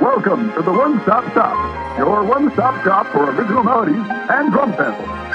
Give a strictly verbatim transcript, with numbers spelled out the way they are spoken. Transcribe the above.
Welcome to the One Stop Shop, your one-stop shop for original melodies and drum samples.